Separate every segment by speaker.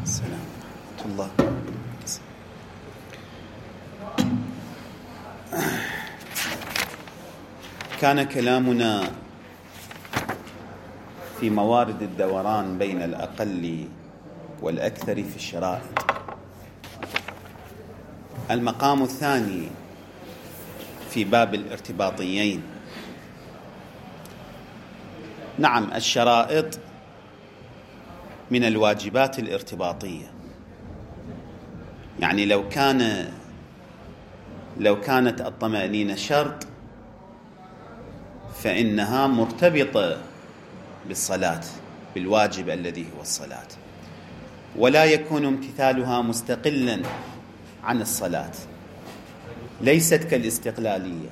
Speaker 1: السلام ورحمة الله. كان كلامنا في موارد الدوران بين الأقل والأكثر في الشرائط. المقام الثاني في باب الارتباطيين. نعم، الشرائط من الواجبات الارتباطية، يعني لو كانت الطمأنينة شرط فإنها مرتبطة بالصلاة، بالواجب الذي هو الصلاة، ولا يكون امتثالها مستقلا عن الصلاة، ليست كالاستقلالية.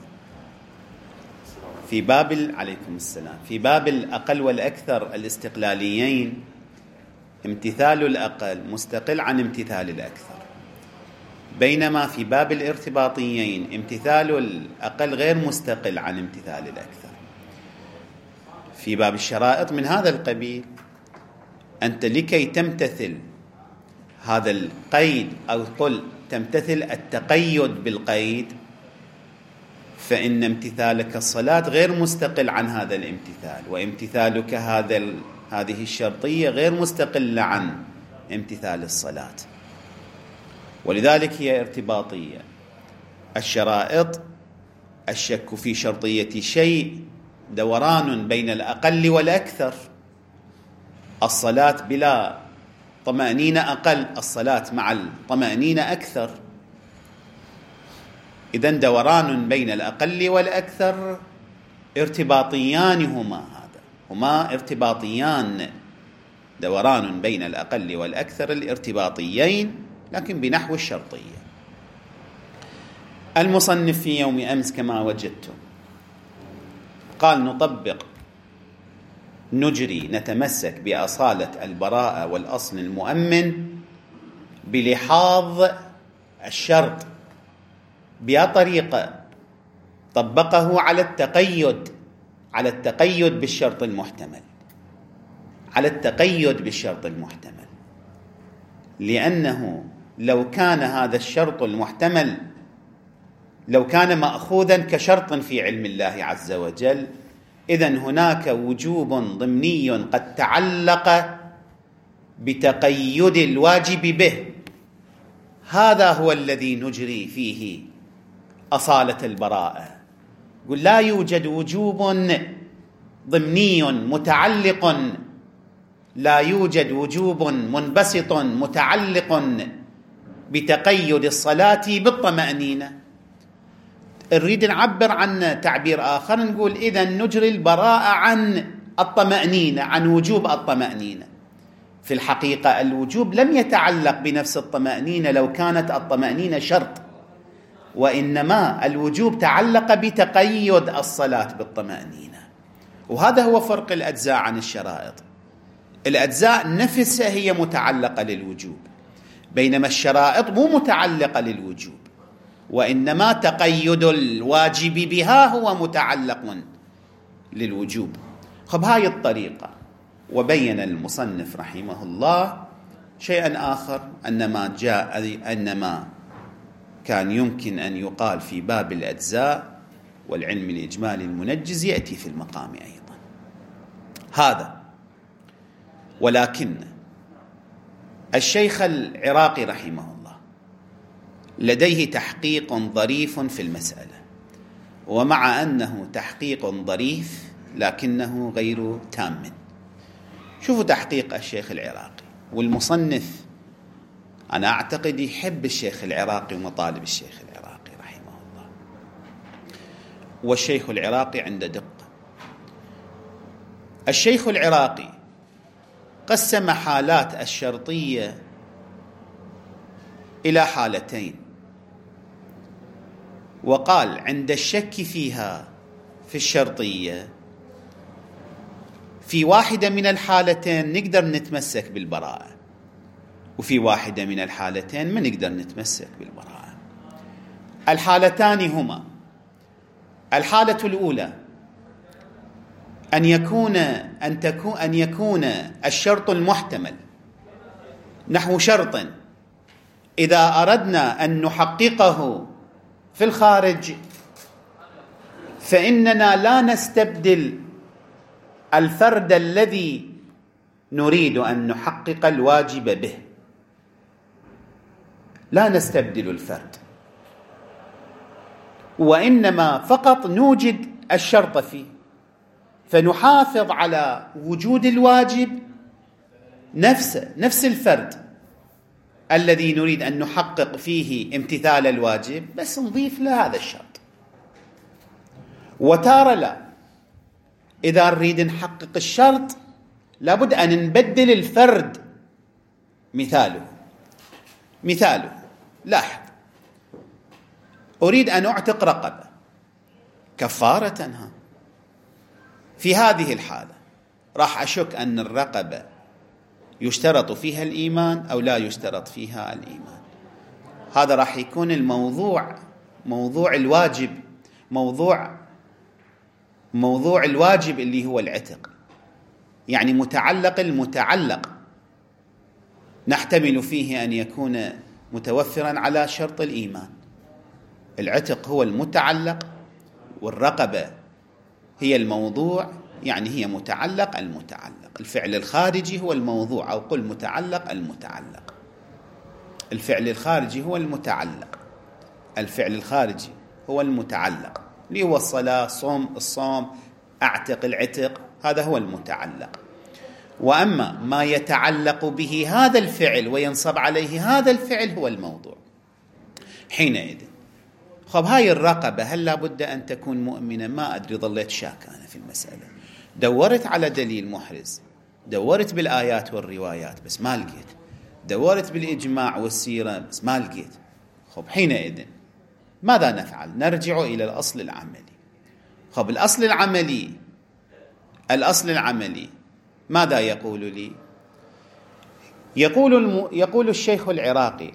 Speaker 1: عليكم السلام. في باب الأقل والأكثر الاستقلاليين امتثال الأقل مستقل عن امتثال الأكثر، بينما في باب الارتباطيين امتثال الأقل غير مستقل عن امتثال الأكثر. في باب الشرائط من هذا القبيل، أنت لكي تمتثل هذا القيد أو قل تمتثل التقيد بالقيد، فإن امتثالك الصلاة غير مستقل عن هذا الامتثال، وامتثالك هذه الشرطية غير مستقلة عن امتثال الصلاة، ولذلك هي ارتباطية. الشرائط الشك في شرطية شيء دوران بين الأقل والأكثر. الصلاة بلا طمأنينة أقل، الصلاة مع الطمأنينة أكثر. إذن دوران بين الأقل والأكثر ارتباطيان هما ارتباطيان، دوران بين الأقل والأكثر الارتباطيين، لكن بنحو الشرطية. المصنف في يوم أمس كما وجدتم قال نطبق نتمسك بأصالة البراءة والأصل المؤمن بلحاظ الشرط بطريقة طبقه على التقيد بالشرط المحتمل، لأنه لو كان هذا الشرط المحتمل لو كان مأخوذا كشرط في علم الله عز وجل، إذن هناك وجوب ضمني قد تعلق بتقيد الواجب به. هذا هو الذي نجري فيه أصالة البراءة. يقول لا يوجد وجوب ضمني متعلق، لا يوجد وجوب منبسط متعلق بتقيد الصلاة بالطمأنينة. نريد نعبر عن تعبير آخر، نقول إذن نجري البراءة عن الطمأنينة، عن وجوب الطمأنينة. في الحقيقة الوجوب لم يتعلق بنفس الطمأنينة لو كانت الطمأنينة شرط، وإنما الوجوب تعلق بتقيد الصلاة بالطمأنينة. وهذا هو فرق الأجزاء عن الشرائط. الأجزاء نفسها هي متعلقة للوجوب، بينما الشرائط مو متعلقة للوجوب، وإنما تقيد الواجب بها هو متعلق للوجوب. هاي الطريقة. وبين المصنف رحمه الله شيئا آخر، أنما كان يمكن أن يقال في باب الأجزاء والعلم الإجمالي المنجز يأتي في المقام أيضا هذا. ولكن الشيخ العراقي رحمه الله لديه تحقيق ظريف في المسألة، ومع أنه تحقيق ظريف لكنه غير تام. شوفوا تحقيق الشيخ العراقي. والمصنف أنا أعتقد يحب الشيخ العراقي ومطالب الشيخ العراقي رحمه الله، والشيخ العراقي عنده دقة. الشيخ العراقي قسم حالات الشرطية إلى حالتين، وقال عند الشك فيها في الشرطية في واحدة من الحالتين نقدر نتمسك بالبراءة، وفي واحدة من الحالتين ما نقدر نتمسك بالبراءة. الحالتان هما: الحالة الأولى أن يكون الشرط المحتمل نحو شرط إذا أردنا أن نحققه في الخارج فإننا لا نستبدل الفرد الذي نريد أن نحقق الواجب به، لا نستبدل الفرد، وإنما فقط نوجد الشرط فيه، فنحافظ على وجود الواجب نفس الفرد الذي نريد أن نحقق فيه امتثال الواجب، بس نضيف له هذا الشرط. وتارة لا، إذا نريد نحقق الشرط لابد أن نبدل الفرد. مثاله لاحظ، أريد أن أعتق رقبة كفارة، في هذه الحالة راح أشك أن الرقبة يشترط فيها الإيمان أو لا يشترط فيها الإيمان. هذا راح يكون موضوع الواجب، موضوع الواجب اللي هو العتق، يعني المتعلق نحتمل فيه أن يكون متوفرا على شرط الإيمان. العتق هو المتعلق والرقبة هي الموضوع، يعني هي المتعلق. الفعل الخارجي هو الموضوع، أو قل المتعلق. الفعل الخارجي هو المتعلق، الفعل الخارجي هو المتعلق، اللي هو الصلاة، الصوم، أعتق، العتق، هذا هو المتعلق. وأما ما يتعلق به هذا الفعل وينصب عليه هذا الفعل هو الموضوع. حينئذ هاي الرقبة هل لابد أن تكون مؤمنة؟ ما أدري، ظليت شاك أنا في المسألة، دورت على دليل محرز، دورت بالآيات والروايات بس ما لقيت، دورت بالإجماع والسيرة بس ما لقيت. حينئذ ماذا نفعل؟ نرجع إلى الأصل العملي. الأصل العملي ماذا يقول لي؟ يقول الشيخ العراقي: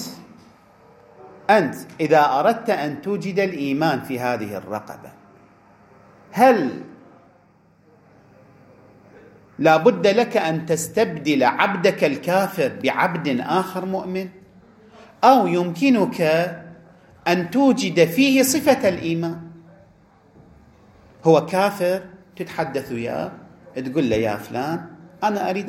Speaker 1: أنت إذا أردت أن توجد الإيمان في هذه الرقبة، هل لا بد لك أن تستبدل عبدك الكافر بعبد آخر مؤمن، أو يمكنك أن توجد فيه صفة الإيمان؟ هو كافر، تتحدث وياه تقول له: يا فلان أنا أريد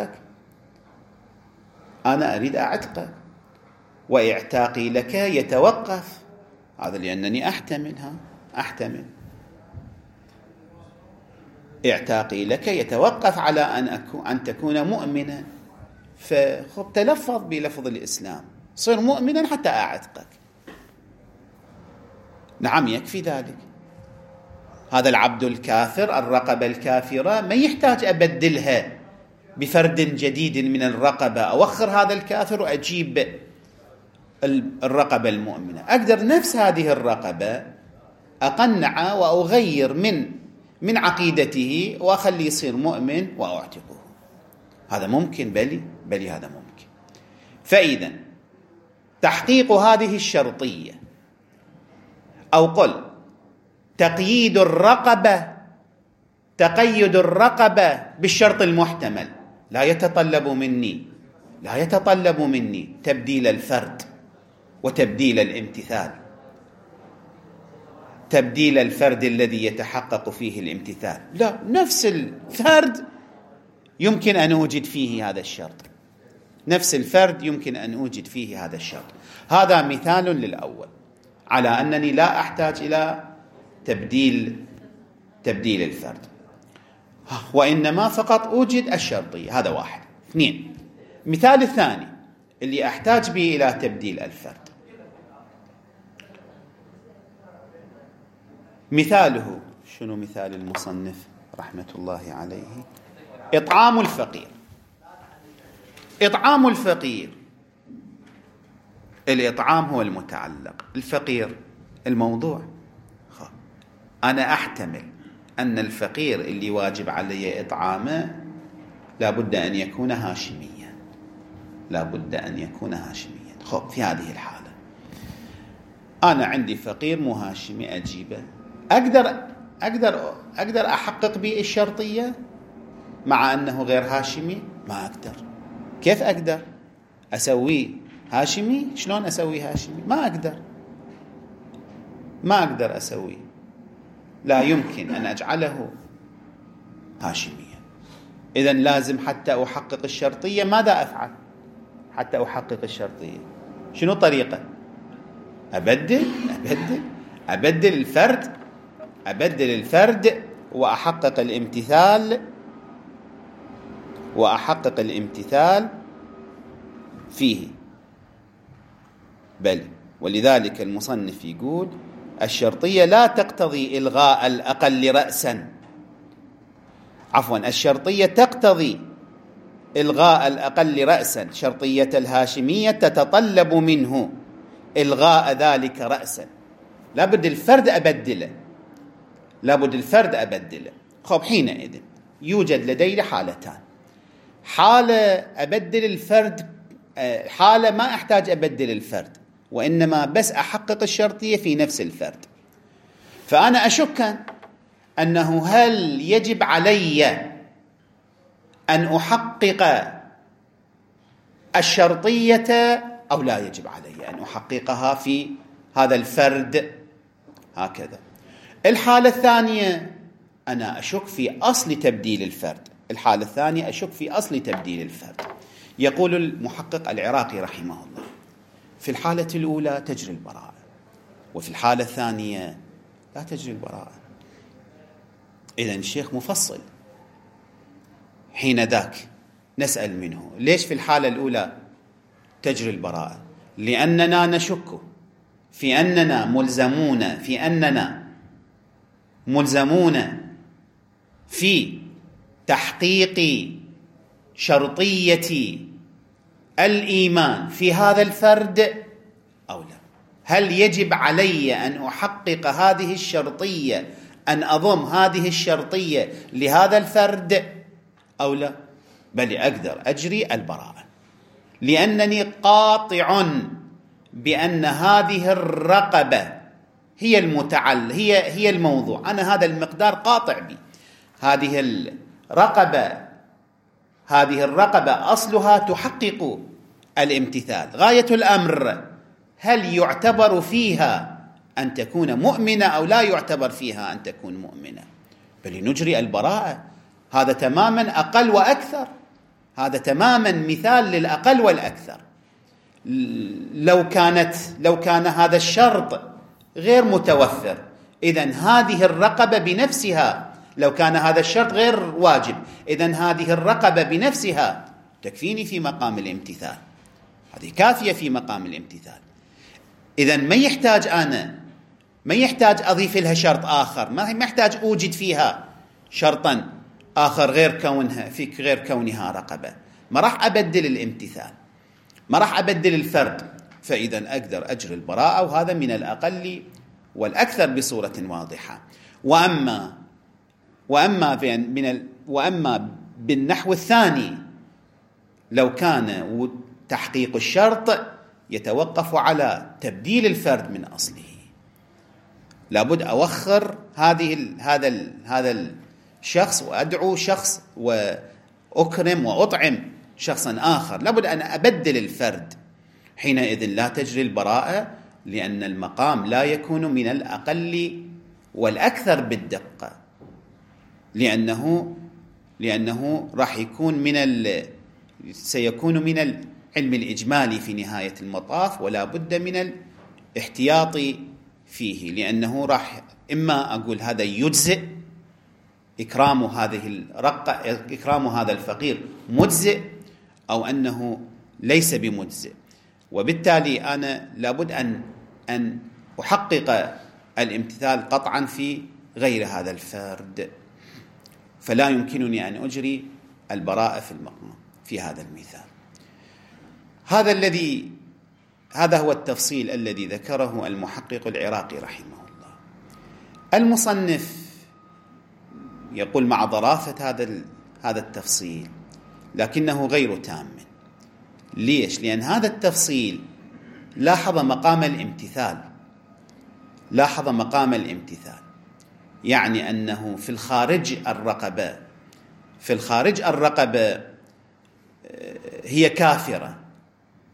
Speaker 1: أعتقك، وإعتاقي لك يتوقف، هذا لأنني أحتمل إعتاقي لك يتوقف على أن تكون مؤمنا، تلفظ بلفظ الإسلام، صير مؤمنا حتى أعتقك. نعم، يكفي ذلك. هذا العبد الكافر، الرقبة الكافرة، ما يحتاج أبدلها بفرد جديد من الرقبة، أوخر هذا الكافر وأجيب الرقبة المؤمنة. أقدر نفس هذه الرقبة أقنع وأغير من عقيدته وأخليه يصير مؤمن وأعتقه. هذا ممكن، بلي هذا ممكن. فإذا تحقيق هذه الشرطية، أو قل تقييد الرقبة بالشرط المحتمل، لا يتطلب مني تبديل الفرد وتبديل الامتثال، تبديل الفرد الذي يتحقق فيه الامتثال، لا، نفس الفرد يمكن أن أوجد فيه هذا الشرط، هذا مثال للأول على أنني لا أحتاج إلى تبديل الفرد، وإنما فقط أوجد الشرطية. هذا واحد. 2. مثال الثاني اللي أحتاج به إلى تبديل الفرد، مثاله شنو؟ مثال المصنف رحمة الله عليه: إطعام الفقير. الإطعام هو المتعلق، الفقير الموضوع. أنا أحتمل أن الفقير اللي واجب علي إطعامه لابد أن يكون هاشميا، في هذه الحالة أنا عندي فقير مو هاشمي، أجيبه. أقدر أحقق به الشرطية مع أنه غير هاشمي؟ ما أقدر. كيف أقدر؟ أسويه هاشمي. شلون أسويه هاشمي؟ ما أقدر أسويه، لا يمكن أن أجعله هاشميا. إذن لازم حتى أحقق الشرطية ماذا أفعل؟ حتى أحقق الشرطية شنو طريقة؟ أبدل الفرد وأحقق الامتثال فيه. بل ولذلك المصنف يقول الشرطية لا تقتضي إلغاء الأقل رأسا، الشرطية تقتضي إلغاء الأقل رأسا. شرطية الهاشمية تتطلب منه إلغاء ذلك رأسا. لابد الفرد أبدله. خب حينئذ يوجد لدي حالتان: حالة أبدل الفرد، حالة ما أحتاج أبدل الفرد وإنما بس أحقق الشرطية في نفس الفرد. فأنا أشك أنه هل يجب علي أن أحقق الشرطية أو لا يجب علي أن أحققها في هذا الفرد. هكذا. الحالة الثانية أنا أشك في أصل تبديل الفرد. يقول المحقق العراقي رحمه الله: في الحالة الأولى تجري البراءة، وفي الحالة الثانية لا تجري البراءة. إذن الشيخ مفصل. حين ذاك نسأل منه: ليش في الحالة الأولى تجري البراءة؟ لأننا نشك في أننا ملزمون في تحقيق شرطية الإيمان في هذا الفرد أو لا. هل يجب علي أن أحقق هذه الشرطية، أن أضم هذه الشرطية لهذا الفرد أو لا؟ بل أقدر أجري البراءة، لأنني قاطع بأن هذه الرقبة هي هي الموضوع. أنا هذا المقدار قاطع به. هذه الرقبة أصلها تحقق الامتثال. غاية الأمر هل يعتبر فيها أن تكون مؤمنة أو لا يعتبر فيها أن تكون مؤمنة؟ بل نجري البراءة. هذا تماما أقل وأكثر، هذا تماما مثال للأقل والأكثر. لو كان هذا الشرط غير متوفر، إذن هذه الرقبة بنفسها، لو كان هذا الشرط غير واجب، إذن هذه الرقبة بنفسها تكفيني في مقام الامتثال، هذه كافية في مقام الامتثال. إذن ما يحتاج أضيف لها شرط آخر، ما يحتاج أوجد فيها شرطا آخر غير كونها رقبة. ما راح أبدل الامتثال، ما راح أبدل الفرد، فإذا أقدر أجري البراءة، وهذا من الأقل والأكثر بصورة واضحة. وأما بالنحو الثاني، لو كان تحقيق الشرط يتوقف على تبديل الفرد من أصله، لابد أوخر هذا الشخص وأدعو شخص وأكرم وأطعم شخصا آخر، لابد أن أبدل الفرد. حينئذ لا تجري البراءة، لأن المقام لا يكون من الأقل والأكثر بالدقة، لأنه راح يكون سيكون من العلم الإجمالي في نهاية المطاف، ولا بد من الاحتياط فيه، لأنه راح إما أقول هذا يجزئ، إكرام هذا الفقير مجزئ، أو أنه ليس بمجزئ. وبالتالي أنا لابد أن أحقق الامتثال قطعا في غير هذا الفرد، فلا يمكنني أن أجري البراءة في المقام في هذا المثال. هذا هو التفصيل الذي ذكره المحقق العراقي رحمه الله. المصنف يقول مع ظرافة هذا التفصيل، لكنه غير تام. ليش؟ لأن هذا التفصيل لاحظ مقام الامتثال، يعني أنه في الخارج الرقبة هي كافرة،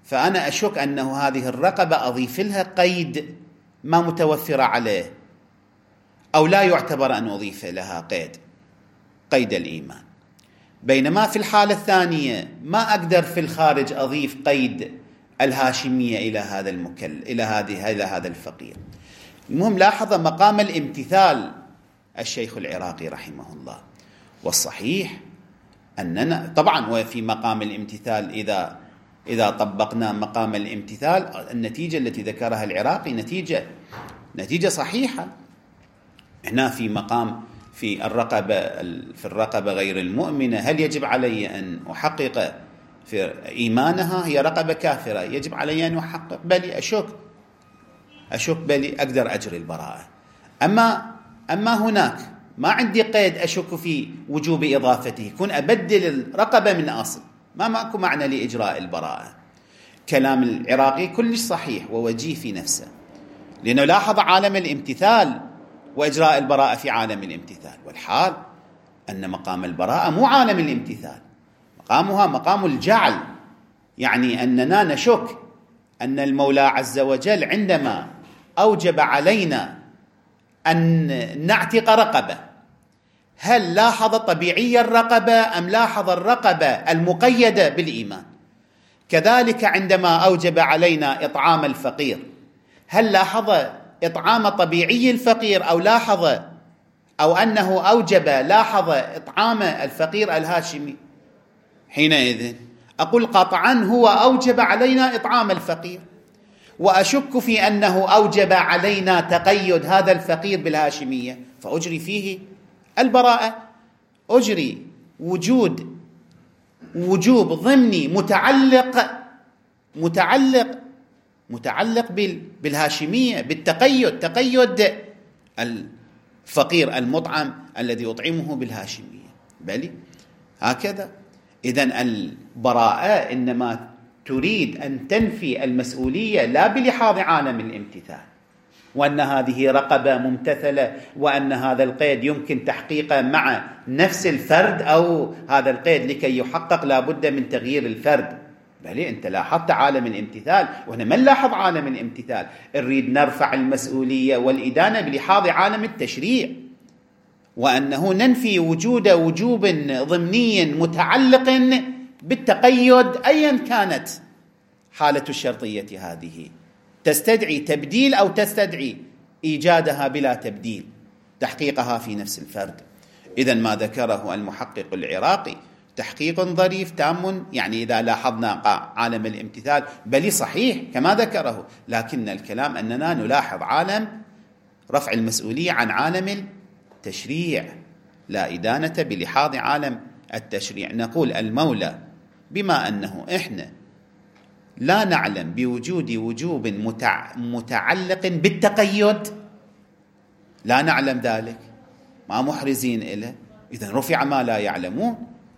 Speaker 1: فأنا أشك أنه هذه الرقبة أضيف لها قيد ما متوفر عليه، أو لا يعتبر أن أضيف لها قيد الإيمان. بينما في الحالة الثانية ما أقدر في الخارج أضيف قيد الهاشمية إلى هذا الفقير. المهم لاحظ مقام الامتثال الشيخ العراقي رحمه الله، والصحيح أننا طبعا وفي مقام الامتثال إذا طبقنا مقام الامتثال النتيجة التي ذكرها العراقي نتيجة صحيحة. هنا في مقام في الرقبة غير المؤمنة، هل يجب علي أن أحقق في إيمانها؟ هي رقبة كافرة، يجب علي أن أحقق؟ بلي أشك بلي أقدر أجري البراءة. أما هناك ما عندي قيد أشك في وجوب إضافته، كن أبدل الرقبة من أصل، ماكو معنى لإجراء البراءة. كلام العراقي كلش صحيح ووجيه في نفسه، لأنه لاحظ عالم الامتثال وإجراء البراءة في عالم الامتثال، والحال أن مقام البراءة مو عالم الامتثال، مقامها مقام الجعل. يعني أننا نشك أن المولى عز وجل عندما أوجب علينا أن نعتق رقبة، هل لاحظ طبيعي الرقبة أم لاحظ الرقبة المقيدة بالإيمان؟ كذلك عندما أوجب علينا إطعام الفقير، هل لاحظ إطعام طبيعي الفقير أو أنه لاحظ إطعام الفقير الهاشمي؟ حينئذ أقول قطعا هو أوجب علينا إطعام الفقير، وأشك في أنه أوجب علينا تقيد هذا الفقير بالهاشمية، فأجري فيه البراءة، أجري وجوب ضمني متعلق بالهاشمية، تقيد الفقير المطعم الذي أطعمه بالهاشمية. بلي هكذا. إذن البراءة إنما تريد أن تنفي المسؤولية لا بلحاظ عالم الامتثال، وأن هذه رقبة ممتثلة، وأن هذا القيد يمكن تحقيقه مع نفس الفرد، أو هذا القيد لكي يحقق لا بد من تغيير الفرد. بل أنت لاحظت عالم الامتثال، وهنا من لاحظ عالم الامتثال، نريد نرفع المسؤولية والإدانة بلحاظ عالم التشريع، وأنه ننفي وجوب ضمني متعلق بالتقيد أيا كانت حالة الشرطية هذه، تستدعي تبديل أو تستدعي إيجادها بلا تبديل، تحقيقها في نفس الفرد. إذن ما ذكره المحقق العراقي تحقيق ظريف تام، يعني إذا لاحظنا عالم الامتثال بل صحيح كما ذكره، لكن الكلام أننا نلاحظ عالم رفع المسؤولية عن عالم التشريع، لا إدانة بلحاظ عالم التشريع. نقول المولى بما أنه إحنا لا نعلم بوجود وجوب متعلق بالتقيد، لا نعلم ذلك، ما محرزين إله، إذن رفع ما لا يعلمون.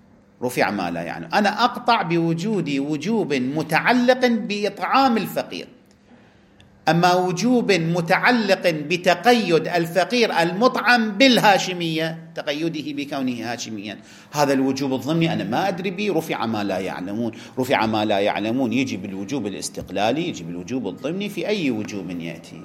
Speaker 1: أنا أقطع بوجود وجوب متعلق بإطعام الفقير، أما وجوب متعلق بتقيد الفقير المطعم بالهاشمية، تقيده بكونه هاشميا، هذا الوجوب الضمني أنا ما أدري به، رفع ما لا يعلمون يجي بالوجوب الاستقلالي، يجي بالوجوب الضمني في أي وجوب يأتي.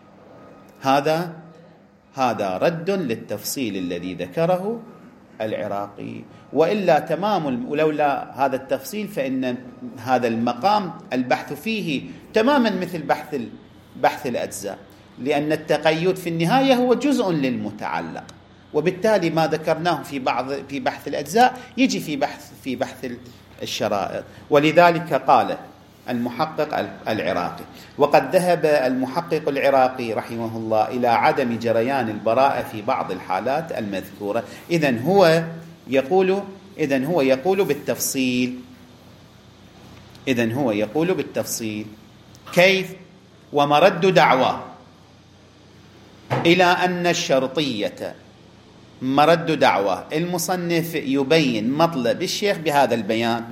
Speaker 1: هذا رد للتفصيل الذي ذكره العراقي، وإلا تمام، ولولا هذا التفصيل فإن هذا المقام البحث فيه تماما مثل بحث الأجزاء، لأن التقيد في النهاية هو جزء للمتعلق، وبالتالي ما ذكرناه في بحث الأجزاء يجي في بحث الشرائط. ولذلك قال المحقق العراقي، وقد ذهب المحقق العراقي رحمه الله إلى عدم جريان البراءة في بعض الحالات المذكورة. إذن هو يقول بالتفصيل. كيف؟ ومرد دعوى إلى أن الشرطية مرد دعوى. المصنف يبين مطلب الشيخ بهذا البيان،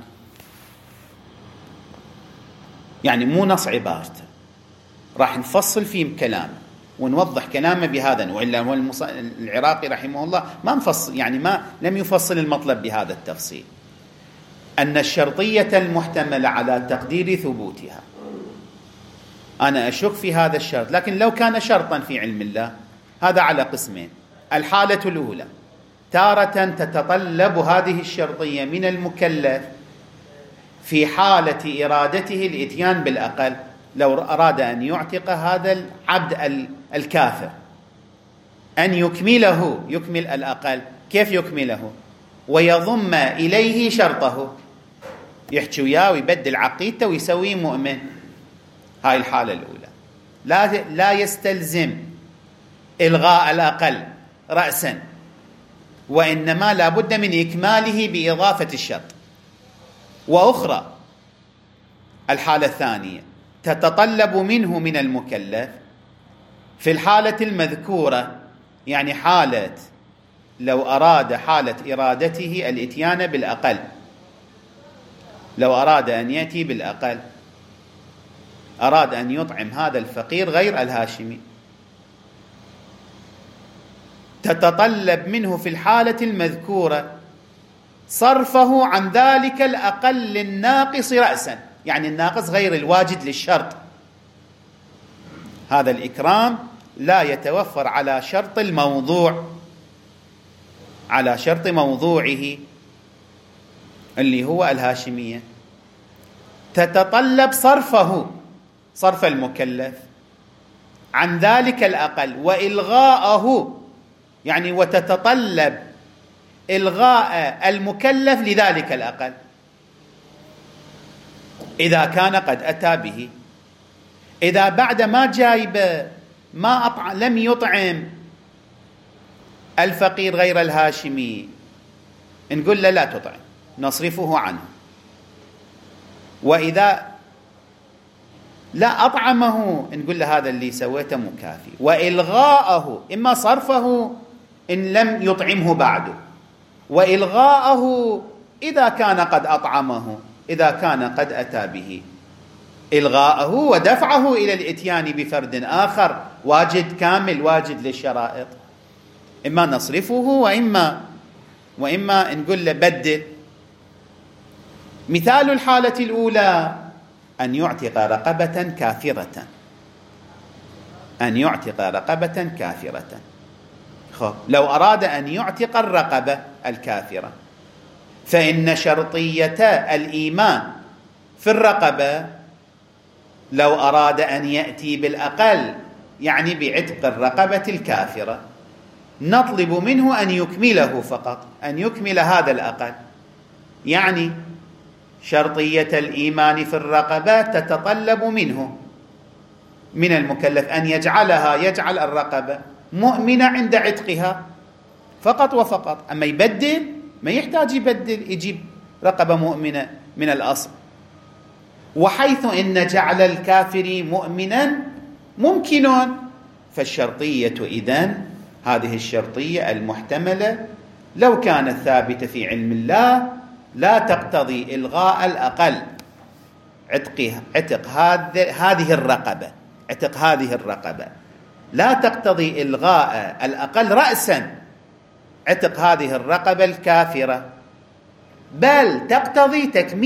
Speaker 1: يعني مو نص عبارته، راح نفصل فيه كلامه ونوضح كلامه بهذا، وإلا هو العراقي رحمه الله ما مفصل، يعني ما لم يفصل المطلب بهذا التفصيل. أن الشرطية المحتملة على تقدير ثبوتها، أنا أشك في هذا الشرط، لكن لو كان شرطا في علم الله هذا على قسمين. الحالة الأولى تارة تتطلب هذه الشرطية من المكلف في حالة إرادته الإتيان بالأقل، لو أراد أن يعتق هذا العبد الكافر أن يكمله، يكمل الأقل. كيف يكمله؟ ويضم إليه شرطه، يحكي وياه ويبدل عقيدته ويسويه مؤمن. هاي الحالة الأولى، لا يستلزم إلغاء الأقل رأسا، وإنما لا بد من إكماله بإضافة الشرط. وأخرى الحالة الثانية تتطلب منه من المكلف في الحالة المذكورة، يعني حالة لو أراد حالة إرادته الإتيان بالأقل، لو أراد أن يأتي بالأقل، أراد أن يطعم هذا الفقير غير الهاشمي، تتطلب منه في الحالة المذكورة صرفه عن ذلك الأقل الناقص رأسا، يعني الناقص غير الواجد للشرط. هذا الإكرام لا يتوفر على شرط الموضوع، على شرط موضوعه اللي هو الهاشمية. تتطلب صرف المكلف عن ذلك الأقل وإلغاءه، يعني وتتطلب إلغاء المكلف لذلك الأقل إذا كان قد أتى به. إذا بعد ما جايب لم يطعم الفقير غير الهاشمي، نقول له لا تطعم، نصرفه عنه. وإذا لا أطعمه نقول له هذا اللي سويته مكافي. وإلغاءه إما صرفه إن لم يطعمه بعده، وإلغاءه إذا كان قد أطعمه، إذا كان قد أتى به، إلغاءه ودفعه إلى الإتيان بفرد آخر واجد كامل واجد للشرائط. إما نصرفه وإما نقول له بدل. مثال الحالة الأولى أن يعتق رقبة كافرة، أن يعتق رقبة كافرة. لو أراد أن يعتق الرقبة الكافرة فإن شرطية الإيمان في الرقبة لو أراد أن يأتي بالأقل، يعني بعتق الرقبة الكافرة، نطلب منه أن يكمله فقط، أن يكمل هذا الأقل. يعني شرطية الإيمان في الرقبة تتطلب منه من المكلف أن يجعل الرقبة مؤمنة عند عتقها فقط وفقط. أما يبدل ما يحتاج يبدل، يجيب رقبة مؤمنة من الأصل. وحيث إن جعل الكافر مؤمنا ممكن، فالشرطية إذن هذه الشرطية المحتملة لو كانت ثابتة في علم الله لا تقتضي إلغاء الأقل، عتق هذه الرقبة، عتق هذه الرقبة لا تقتضي إلغاء الأقل رأسا، عتق هذه الرقبة الكافرة، بل تقتضي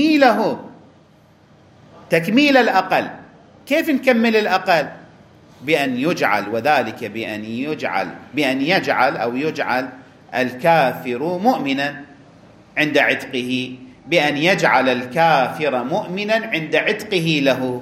Speaker 1: تكميل الأقل. كيف نكمل الأقل؟ بأن يجعل، وذلك بأن يجعل الكافر مؤمنا عند عتقه، بأن يجعل الكافر مؤمنا عند عتقه له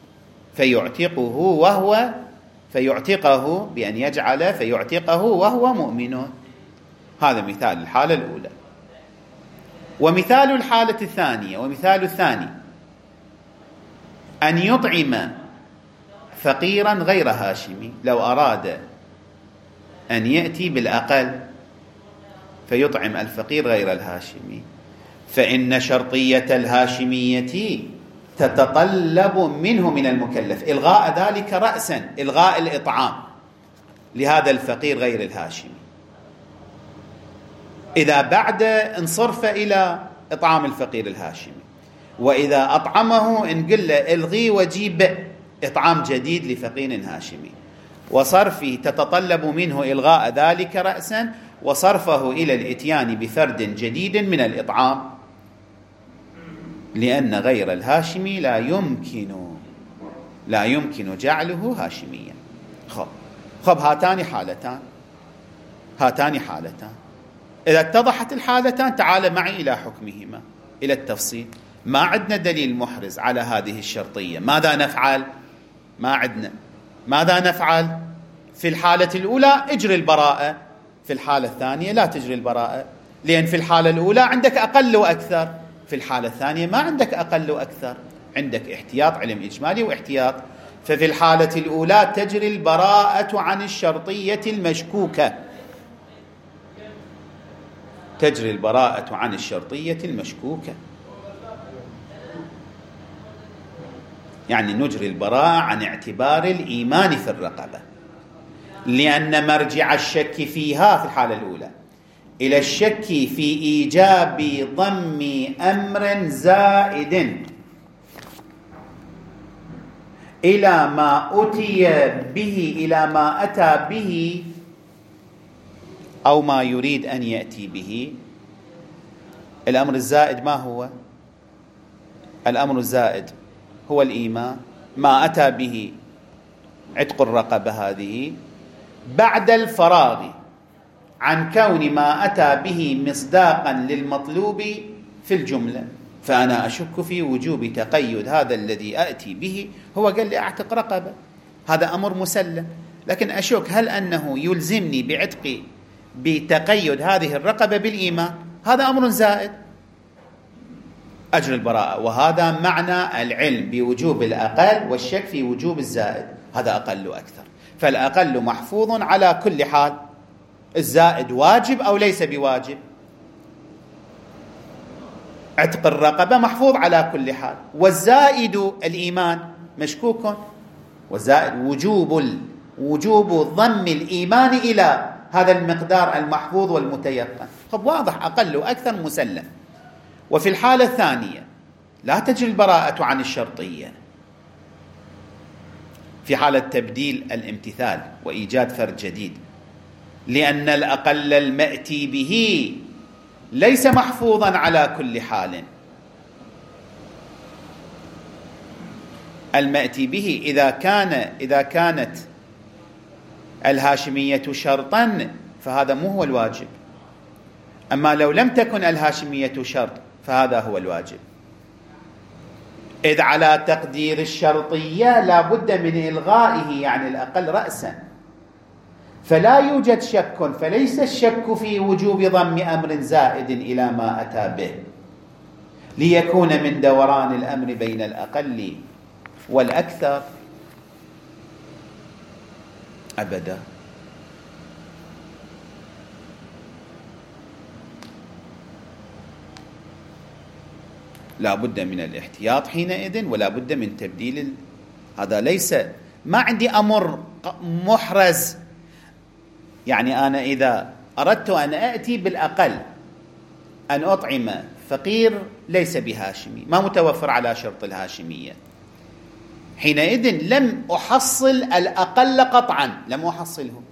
Speaker 1: فيعتقه بأن يجعل فيعتقه وهو مؤمن. هذا مثال الحالة الأولى. ومثال الحالة الثانية، ومثال الثاني أن يطعم فقيرا غير هاشمي. لو أراد أن يأتي بالأقل فيطعم الفقير غير الهاشمي، فإن شرطية الهاشمية تتطلب منه من المكلف إلغاء ذلك رأسا، إلغاء الإطعام لهذا الفقير غير الهاشمي. إذا بعد انصرف إلى إطعام الفقير الهاشمي، وإذا أطعمه نقول له إلغي وجيب إطعام جديد لفقير هاشمي. وصرفه تتطلب منه إلغاء ذلك رأسا، وصرفه إلى الإتيان بفرد جديد من الإطعام. لأن غير الهاشمي لا يمكن جعله هاشميا. خب هاتان حالتان. إذا اتضحت الحالتان تعال معي إلى حكمهما إلى التفصيل. ما عندنا دليل محرز على هذه الشرطية. ماذا نفعل؟ ما عندنا. ماذا نفعل؟ في الحالة الأولى اجري البراءة، في الحالة الثانية لا تجري البراءة، لأن في الحالة الأولى عندك أقل وأكثر، في الحالة الثانية ما عندك أقل وأكثر، عندك احتياط علم إجمالي واحتياط. ففي الحالة الأولى تجري البراءة عن الشرطية المشكوكة، تجري البراءة عن الشرطية المشكوكة، يعني نجري البراءة عن اعتبار الإيمان في الرقبة، لأن مرجع الشك فيها في الحالة الأولى إلى الشك في إيجاب ضم أمر زائد إلى ما أتى به أو ما يريد أن يأتي به. الأمر الزائد ما هو؟ الأمر الزائد هو الإيمان، ما أتى به عتق الرقبة هذه بعد الفراغ عن كون ما أتى به مصداقا للمطلوب في الجملة. فأنا أشك في وجوب تقيد هذا الذي أتي به، هو قال لي أعتق رقبة، هذا أمر مسلم، لكن أشك هل أنه يلزمني بتقيد هذه الرقبة بالإيمان، هذا أمر زائد، أجر البراءة. وهذا معنى العلم بوجوب الأقل والشك في وجوب الزائد، هذا أقل وأكثر. فالأقل محفوظ على كل حال، الزائد واجب أو ليس بواجب، عتق الرقبة محفوظ على كل حال، والزائد الإيمان مشكوك، والزائد وجوب ضم الإيمان إلى هذا المقدار المحفوظ والمتيقن. طب واضح، أقل وأكثر مسلم. وفي الحالة الثانية لا تجري البراءة عن الشرطية في حالة تبديل الامتثال وإيجاد فرد جديد، لأن الأقل المأتي به ليس محفوظا على كل حال. المأتي به إذا كانت الهاشمية شرطا فهذا مو هو الواجب، أما لو لم تكن الهاشمية شرط فهذا هو الواجب، إذ على تقدير الشرطية لا بد من إلغائه، يعني الأقل رأسا، فلا يوجد شك، فليس الشك في وجوب ضم أمر زائد إلى ما أتى به ليكون من دوران الأمر بين الأقل والأكثر أبدا. لا بد من الاحتياط حينئذ، ولا بد من تبديل هذا. ليس ما عندي أمر محرز، يعني أنا إذا أردت أن أأتي بالأقل أن أطعم فقير ليس بهاشمي، ما متوفر على شرط الهاشمية، حينئذ لم أحصل الأقل قطعا، لم أحصله،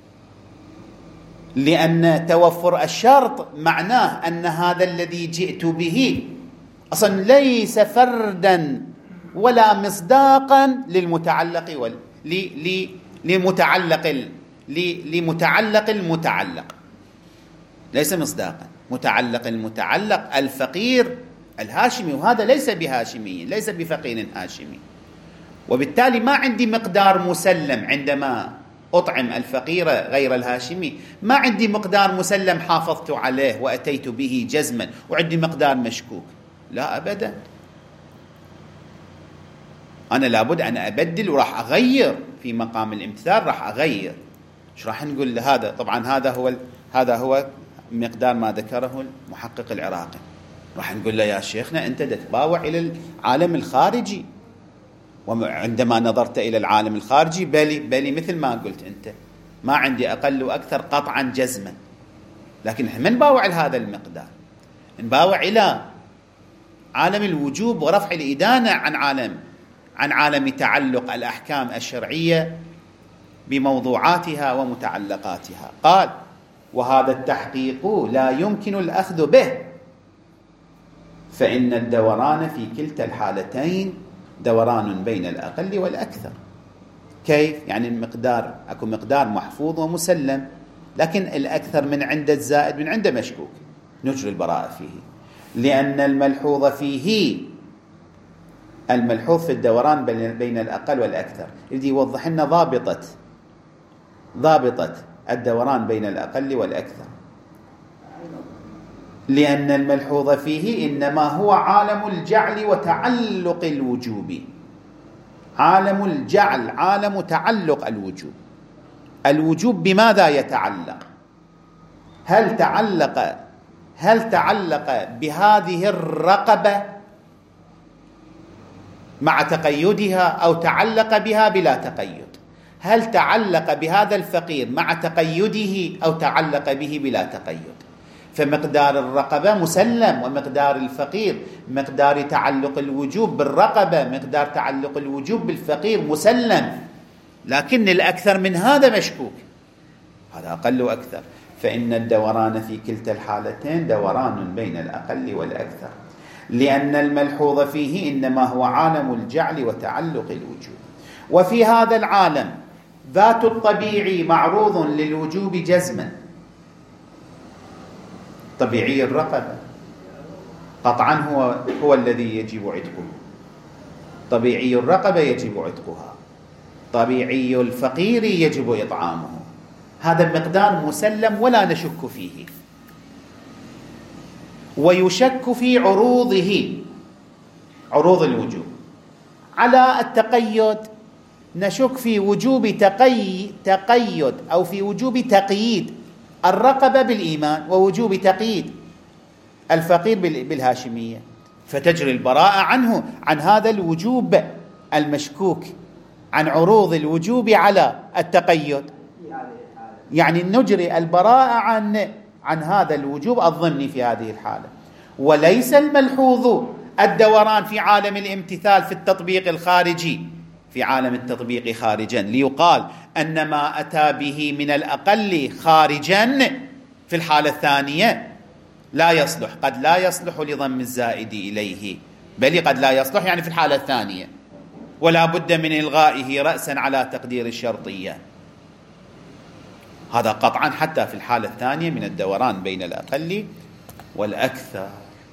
Speaker 1: لأن توفر الشرط معناه أن هذا الذي جئت به أصلا ليس فردا ولا مصداقا للمتعلق لمتعلق المتعلق، ليس مصداقا، متعلق المتعلق الفقير الهاشمي، وهذا ليس بهاشمي، ليس بفقير هاشمي، وبالتالي ما عندي مقدار مسلم عندما أطعم الفقير غير الهاشمي، ما عندي مقدار مسلم حافظت عليه وأتيت به جزما وعندي مقدار مشكوك، لا أبدا. أنا لابد أن أبدل وراح أغير في مقام الامتثال، راح أغير. إيش راح نقول لهذا؟ طبعا هذا هو مقدار ماذكره المحقق العراقي. راح نقول له يا شيخنا أنت تتباوع إلى العالم الخارجي، وعندما نظرت إلى العالم الخارجي بلي مثل ما قلت أنت ما عندي أقل وأكثر قطعا جزما، لكن ما نباوع لهذا المقدار، نباوع إلى عالم الوجوب ورفع الإدانة عن عالم تعلق الأحكام الشرعية بموضوعاتها ومتعلقاتها. قال: وهذا التحقيق لا يمكن الأخذ به فإن الدوران في كلتا الحالتين دوران بين الأقل والأكثر. كيف؟ يعني المقدار، أكو مقدار محفوظ ومسلم، لكن الأكثر من عند الزائد من عند مشكوك، نجري البراءة فيه. لأن الملحوظ في الدوران بين الأقل والأكثر، يريد يوضح لنا ضابطة الدوران بين الأقل والأكثر. لأن الملحوظ فيه إنما هو عالم الجعل وتعلق الوجوب. عالم الجعل، عالم تعلق الوجوب. الوجوب بماذا يتعلق؟ هل تعلق بهذه الرقبة مع تقيدها، أو تعلق بها بلا تقيد؟ هل تعلق بهذا الفقير مع تقيده، أو تعلق به بلا تقيد؟ فمقدار الرقبة مسلم، ومقدار الفقير، مقدار تعلق الوجوب بالرقبة، مقدار تعلق الوجوب بالفقير مسلم، لكن الأكثر من هذا مشكوك، هذا أقل وأكثر. فإن الدوران في كلتا الحالتين دوران بين الأقل والأكثر، لأن الملحوظ فيه إنما هو عالم الجعل وتعلق الوجوب. وفي هذا العالم ذات الطبيعي معروض للوجوب جزما. طبيعي الرقبة قطعا هو الذي يجب عتقه، طبيعي الرقبة يجب عتقها، طبيعي الفقير يجب إطعامه. هذا المقدار مسلم ولا نشك فيه. ويشك في عروض الوجوب. على التقيد نشك في وجوب تقيد أو في وجوب تقييد الرقبة بالإيمان، ووجوب تقييد الفقير بالهاشمية، فتجري البراءة عنه، عن هذا الوجوب المشكوك، عن عروض الوجوب على التقيد. يعني نجري البراءة عن هذا الوجوب الضمني في هذه الحالة. وليس الملحوظ الدوران في عالم الامتثال في التطبيق الخارجي، في عالم التطبيق خارجا، ليقال أن ما أتى به من الأقل خارجا في الحالة الثانية لا يصلح، قد لا يصلح لضم الزائد إليه، بل قد لا يصلح يعني في الحالة الثانية، ولا بد من إلغائه رأسا على تقدير الشرطية. هذا قطعا حتى في الحالة الثانية من الدوران بين الأقل والأكثر.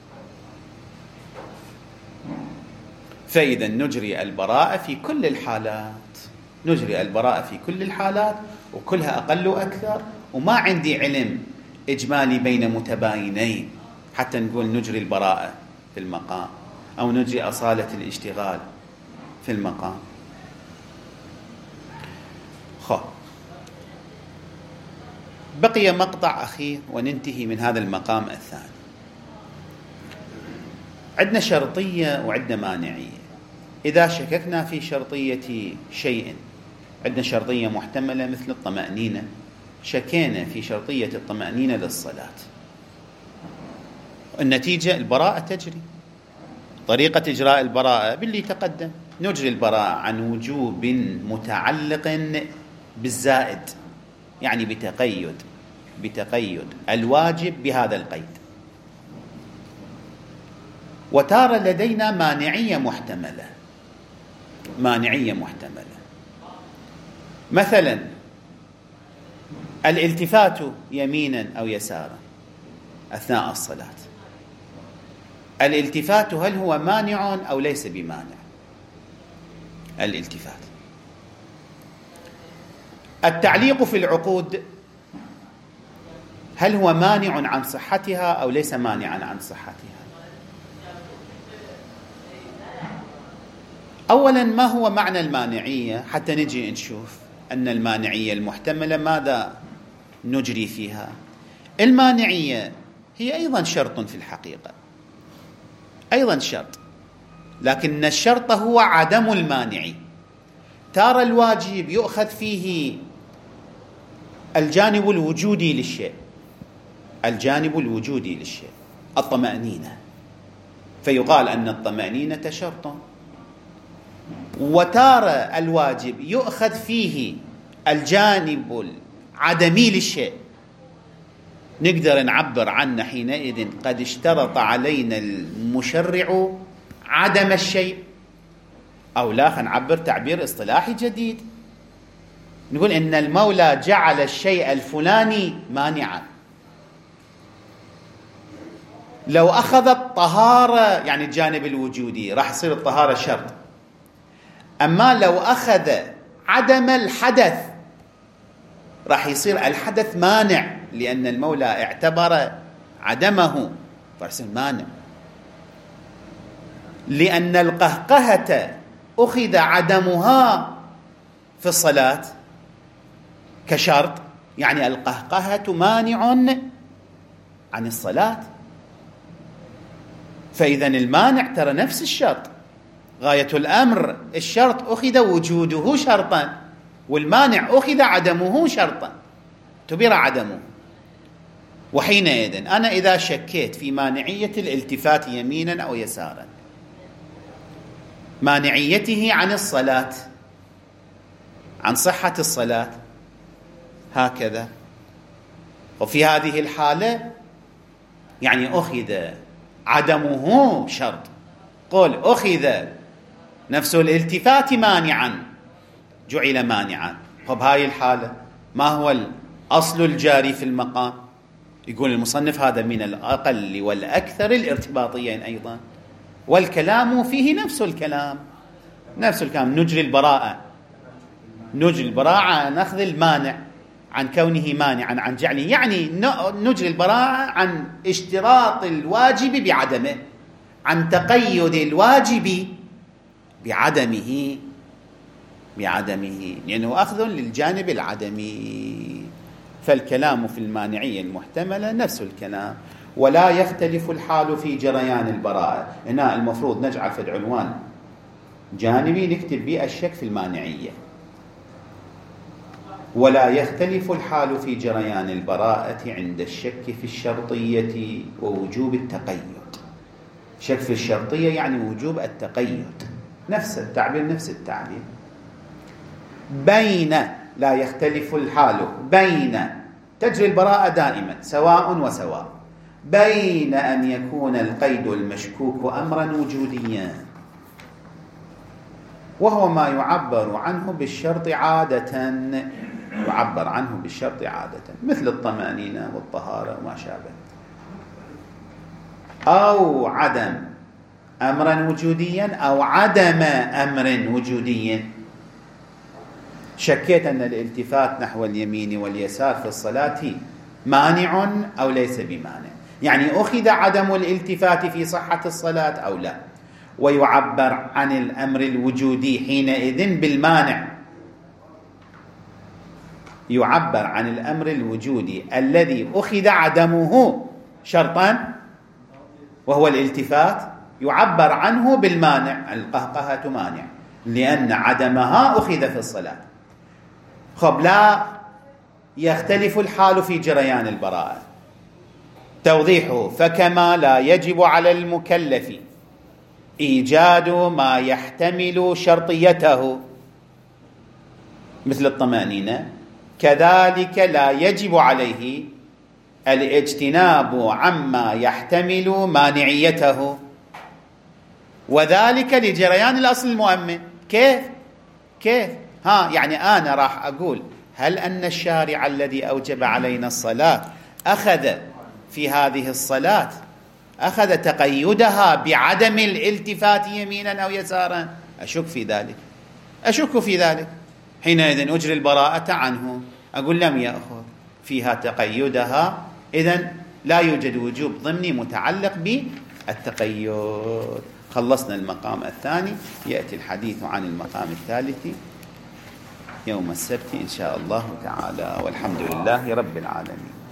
Speaker 1: فإذا نجري البراءة في كل الحالات، نجري البراءة في كل الحالات، وكلها أقل وأكثر، وما عندي علم إجمالي بين متباينين حتى نقول نجري البراءة في المقام، أو نجري أصالة الاشتغال في المقام. بقي مقطع أخير وننتهي من هذا المقام الثاني. عندنا شرطية وعندنا مانعية. إذا شككنا في شرطية شيء، عندنا شرطية محتملة مثل الطمأنينة، شكينا في شرطية الطمأنينة للصلاة، النتيجة البراءة تجري. طريقة إجراء البراءة باللي تقدم، نجري البراءة عن وجوب متعلق بالزائد، يعني بتقيد الواجب بهذا القيد. وتارة لدينا مانعية محتملة، مثلا الالتفات يمينا أو يسارا أثناء الصلاة. الالتفات هل هو مانع أو ليس بمانع؟ الالتفات. التعليق في العقود هل هو مانع عن صحتها أو ليس مانعا عن صحتها؟ أولا، ما هو معنى المانعية حتى نجي نشوف أن المانعية المحتملة ماذا نجري فيها؟ المانعية هي أيضا شرط في الحقيقة، أيضا شرط، لكن الشرط هو عدم المانع. ترى الواجب يؤخذ فيه الجانب الوجودي للشيء، الطمأنينة، فيقال أن الطمأنينة شرط. وتارى الواجب يؤخذ فيه الجانب العدمي للشيء، نقدر نعبر عنه حينئذ قد اشترط علينا المشرع عدم الشيء، أو لا، خلينا نعبر تعبير اصطلاحي جديد، نقول إن المولى جعل الشيء الفلاني مانعا. لو أخذ الطهارة يعني الجانب الوجودي راح يصير الطهارة شرط، أما لو أخذ عدم الحدث راح يصير الحدث مانع، لأن المولى اعتبر عدمه فيصير مانع. لأن القهقهة أخذ عدمها في الصلاة كشرط، يعني القهقهة مانع عن الصلاة، فإذا المانع ترى نفس الشرط، غاية الأمر الشرط أخذ وجوده شرطا، والمانع أخذ عدمه شرطا، اعتبر عدمه. وحينئذ أنا إذا شكيت في مانعية الالتفات يمينا أو يسارا، مانعيته عن الصلاة، عن صحة الصلاة هكذا، وفي هذه الحالة يعني أخذ عدمه شرط، قل أخذ نفس الالتفات مانعا جعل مانعا. فبهاي الحالة ما هو الأصل الجاري في المقام؟ يقول المصنف هذا من الأقل والأكثر الارتباطيين أيضا، والكلام فيه نفس الكلام، نفس الكلام. نجري البراءة، نجري البراءة نأخذ المانع عن كونه مانعا عن جعله، يعني نجري البراءة عن اشتراط الواجب بعدمه، عن تقيد الواجب بعدمه، لأنه أخذ للجانب العدمي. فالكلام في المانعية المحتملة نفس الكلام. ولا يختلف الحال في جريان البراءة. هنا المفروض نجعل في العنوان جانبي نكتب به الشك في المانعية. ولا يختلف الحال في جريان البراءة عند الشك في الشرطية ووجوب التقيد. شك في الشرطية يعني وجوب التقيد، نفس التعبير نفس التعبير. بين، لا يختلف الحال بين، تجري البراءة دائما سواء وسواء، بين أن يكون القيد المشكوك أمرا وجوديا، وهو ما يعبر عنه بالشرط عادة، يعبر عنه بالشرط عادة مثل الطمأنينة والطهارة وما شابه، أو عدم أمرا وجوديا أو عدم أمر وجودي. شكيت أن الالتفات نحو اليمين واليسار في الصلاة مانع أو ليس بمانع، يعني أخذ عدم الالتفات في صحة الصلاة أو لا، ويعبر عن الأمر الوجودي حينئذ بالمانع، يعبر عن الأمر الوجودي الذي أخذ عدمه شرطا وهو الالتفات، يعبر عنه بالمانع. القهقهة مانع لأن عدمها أخذ في الصلاة. خب، لا يختلف الحال في جريان البراءة. توضيحه: فكما لا يجب على المكلف إيجاد ما يحتمل شرطيته مثل الطمأنينة، كذلك لا يجب عليه الاجتناب عما يحتمل مانعيته، وذلك لجريان الأصل المؤمن. كيف؟ يعني أنا راح أقول هل أن الشارع الذي أوجب علينا الصلاة أخذ في هذه الصلاة أخذ تقيدها بعدم الالتفات يمينا أو يسارا؟ أشك في ذلك. حينئذ أجري البراءة عنه، أقول لم يأخذ فيها تقيدها، إذن لا يوجد وجوب ضمني متعلق بالتقيد. خلصنا المقام الثاني، يأتي الحديث عن المقام الثالث يوم السبت إن شاء الله تعالى، والحمد لله رب العالمين.